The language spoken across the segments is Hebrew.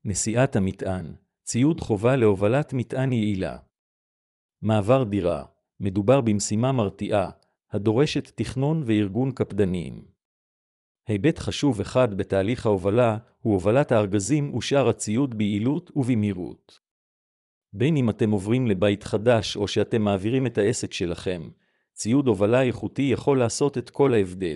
נשיאת המטען, ציוד חובה להובלת מטען יעילה. מעבר דירה, מדובר במשימה מרתיעה, הדורשת תכנון וארגון קפדניים. היבט חשוב אחד בתהליך ההובלה הוא הובלת הארגזים ושאר הציוד ביעילות ובמהירות. בין אם אתם עוברים לבית חדש או שאתם מעבירים את העסק שלכם, ציוד הובלה איכותי יכול לעשות את כל ההבדל.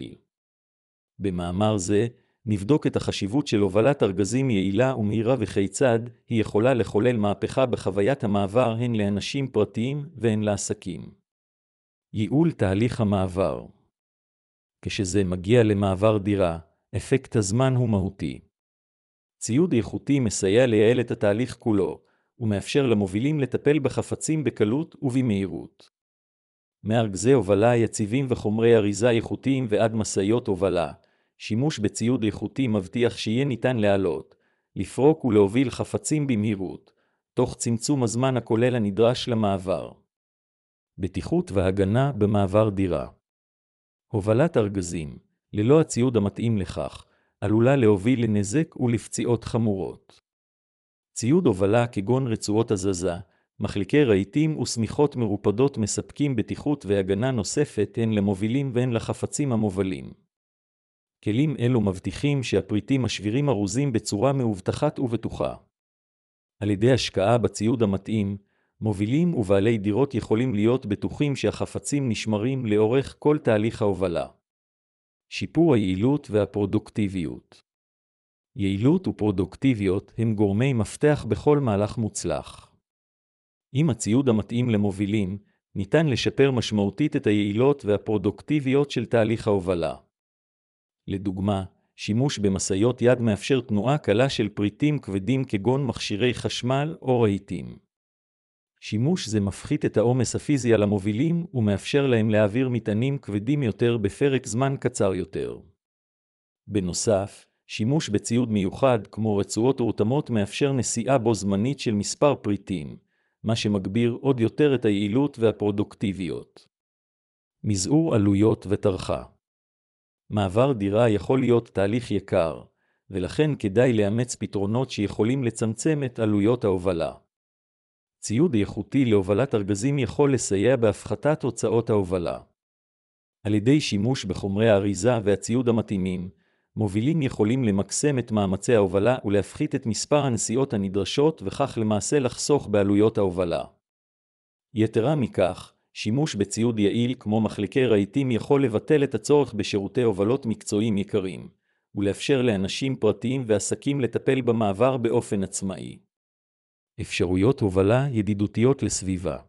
במאמר זה, נבדוק את החשיבות של הובלת ארגזים יעילה ומהירה וכיצד היא יכולה לחולל מהפכה בחוויית המעבר הן לאנשים פרטיים והן לעסקים. ייעול תהליך המעבר. כשזה מגיע למעבר דירה, אפקט הזמן הוא מהותי. ציוד איכותי מסייע לייעל את התהליך כולו, ומאפשר למובילים לטפל בחפצים בקלות ובמהירות. מארגזי הובלה יציבים וחומרי אריזה איכותיים ועד משאיות הובלה, שימוש בציוד איכותי מבטיח שיהיה ניתן להעלות, לפרוק ולהוביל חפצים במהירות, תוך צמצום הזמן הכולל הנדרש למעבר. בטיחות והגנה במעבר דירה. הובלת ארגזים, ללא הציוד המתאים לכך, עלולה להוביל לנזק ולפציעות חמורות. ציוד הובלה כגון רצועות הזזה, מחליקי רהיטים וסמיכות מרופדות מספקים בטיחות והגנה נוספת הן למובילים והן לחפצים המובלים. כלים אלו מבטיחים שהפריטים השבירים ארוזים בצורה מאובטחת ובטוחה. על ידי השקעה בציוד המתאים, מובילים ובעלי דירות יכולים להיות בטוחים שהחפצים נשמרים לאורך כל תהליך ההובלה. שיפור היעילות והפרודוקטיביות. יעילות ופרודוקטיביות הם גורמי מפתח בכל מהלך מוצלח. עם הציוד המתאים למובילים, ניתן לשפר משמעותית את היעילות והפרודוקטיביות של תהליך ההובלה. לדוגמה, שימוש במשאיות יד מאפשר תנועה קלה של פריטים כבדים כגון מכשירי חשמל או רהיטים. שימוש זה מפחית את העומס הפיזי על המובילים ומאפשר להם להעביר מטענים כבדים יותר בפרק זמן קצר יותר. בנוסף, שימוש בציוד מיוחד כמו רצועות ורתמות מאפשר נשיאה בו זמנית של מספר פריטים, מה שמגביר עוד יותר את היעילות והפרודוקטיביות. מזעור עלויות וטרחה. מעבר דירה יכול להיות תהליך יקר, ולכן כדאי לאמץ פתרונות שיכולים לצמצם את עלויות ההובלה. ציוד איכותי להובלת ארגזים יכול לסייע בהפחתת הוצאות ההובלה. על ידי שימוש בחומרי האריזה והציוד המתאימים, מובילים יכולים למקסם את מאמצי ההובלה ולהפחית את מספר הנסיעות הנדרשות וכך למעשה לחסוך בעלויות ההובלה. יתרה מכך, שימוש בציוד יעיל כמו מחליקי רהיטים יכול לבטל את הצורך בשירותי הובלות מקצועיים יקרים, ולאפשר לאנשים פרטיים ועסקים לטפל במעבר באופן עצמאי. אפשרויות הובלה ידידותיות לסביבה.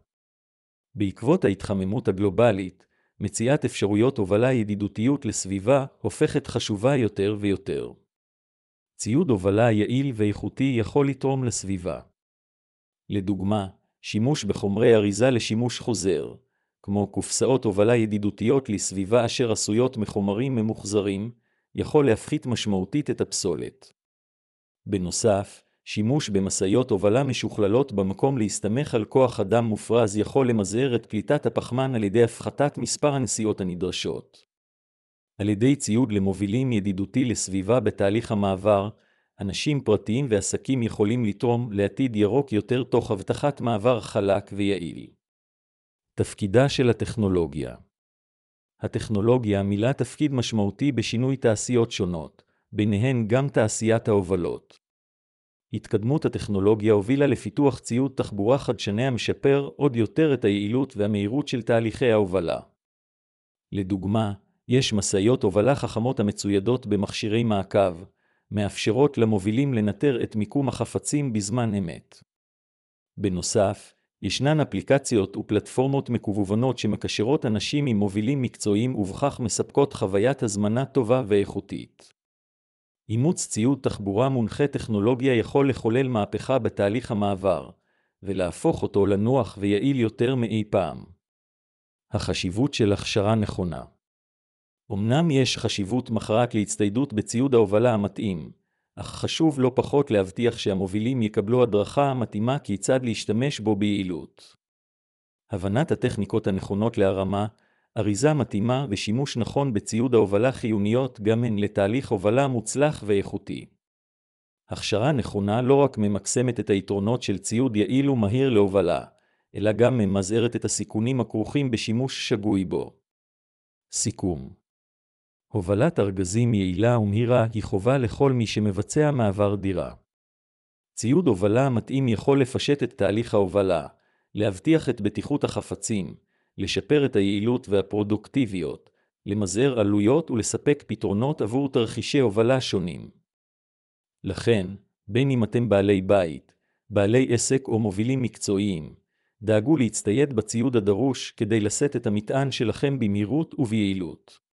בעקבות ההתחממות הגלובלית, מציאת אפשרויות הובלה ידידותיות לסביבה הופכת חשובה יותר ויותר. ציוד הובלה יעיל ואיכותי יכול לתרום לסביבה. לדוגמה, שימוש בחומרי אריזה לשימוש חוזר, כמו קופסאות הובלה ידידותיות לסביבה אשר עשויות מחומרים ממוחזרים, יכול להפחית משמעותית את הפסולת. בנוסף, שימוש במשאיות הובלה משוכללות במקום להסתמך על כוח אדם מופרז יכול למזער את פליטת הפחמן על ידי הפחתת מספר הנסיעות הנדרשות. על ידי ציוד למובילים ידידותי לסביבה בתהליך המעבר, אנשים פרטיים ועסקים יכולים לתרום לעתיד ירוק יותר תוך הבטחת מעבר חלק ויעיל. תפקידה של הטכנולוגיה. הטכנולוגיה מילאה תפקיד משמעותי בשינוי תעשיות שונות, ביניהן גם תעשיית ההובלות. התקדמות הטכנולוגיה הובילה לפיתוח ציוד תחבורה חדשני המשפר עוד יותר את היעילות והמהירות של תהליכי ההובלה. לדוגמה, יש משאיות הובלה חכמות המצוידות במכשירי מעקב, מאפשרות למובילים לנטר את מיקום החפצים בזמן אמת. בנוסף, ישנן אפליקציות ופלטפורמות מקוונות שמקשרות אנשים עם מובילים מקצועיים ובכך מספקות חוויית הזמנה טובה ואיכותית. אימוץ ציוד תחבורה מונחה טכנולוגיה יכול לחולל מהפכה בתהליך המעבר, ולהפוך אותו לנוח ויעיל יותר מאי פעם. החשיבות של הכשרה נכונה. אמנם יש חשיבות מכרעת להצטיידות בציוד ההובלה המתאים, אך חשוב לא פחות להבטיח שהמובילים יקבלו הדרכה המתאימה כיצד להשתמש בו ביעילות. הבנת הטכניקות הנכונות להרמה, אריזה מתאימה ושימוש נכון בציוד ההובלה חיוניות גם הן לתהליך הובלה מוצלח ואיכותי. הכשרה נכונה לא רק ממקסמת את היתרונות של ציוד יעיל ומהיר להובלה, אלא גם ממזערת את הסיכונים הכרוכים בשימוש שגוי בו. סיכום. הובלת ארגזים יעילה ומהירה היא חובה לכל מי שמבצע מעבר דירה. ציוד הובלה מתאים יכול לפשט את תהליך ההובלה, להבטיח את בטיחות החפצים, לשפר את היעילות והפרודוקטיביות, למזער עלויות ולספק פתרונות עבור תרחישי הובלה שונים. לכן, בין אם אתם בעלי בית, בעלי עסק או מובילים מקצועיים, דאגו להצטייד בציוד הדרוש כדי לשאת את המטען שלכם במהירות וביעילות.